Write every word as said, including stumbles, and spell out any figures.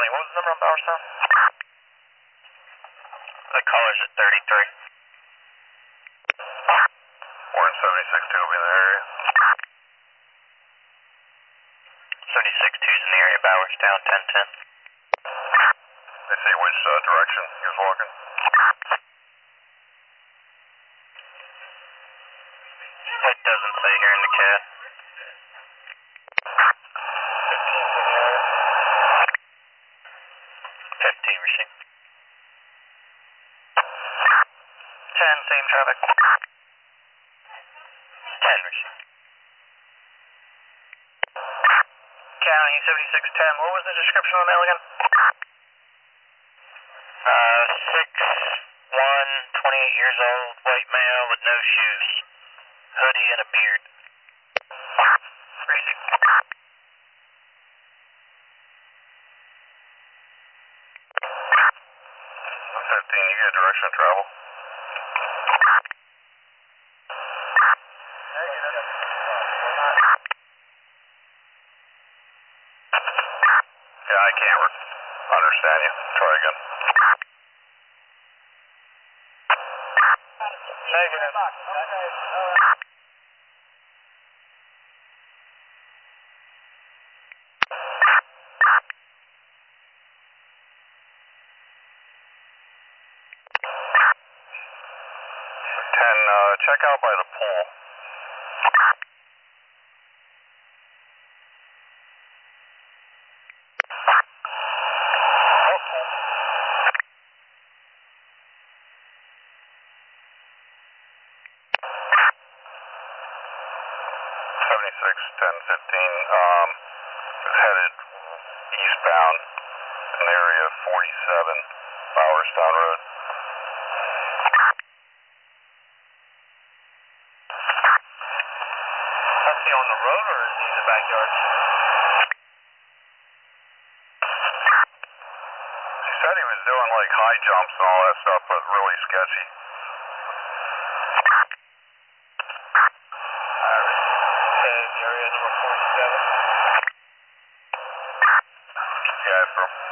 County, what was the number on Bowerstown? The caller's at thirty-three. We're in seventy-six two will be in the area. seventy-six two's in the area, Bowerstown, ten ten. They say which uh, direction he was walking? It doesn't say here in the C A D. fifteen's in the area. fifteen received. ten, same traffic. ten received. County seventy-six ten, what was the description on the mail again? Uh, six one, twenty-eight years old, white male with no shoes, hoodie and a beard. Crazy. fifteen, you get direction of travel? Negative. Yeah, I can't understand you. Try again. Negative. ten, uh, check out by the pool. seventy-six ten fifteen, um, is headed eastbound in area forty-seven, Bowerstown Road. Is he on the road or is he in the backyard? He said he was doing like high jumps and all that stuff, but really sketchy. Area number forty-seven. Yeah, bro.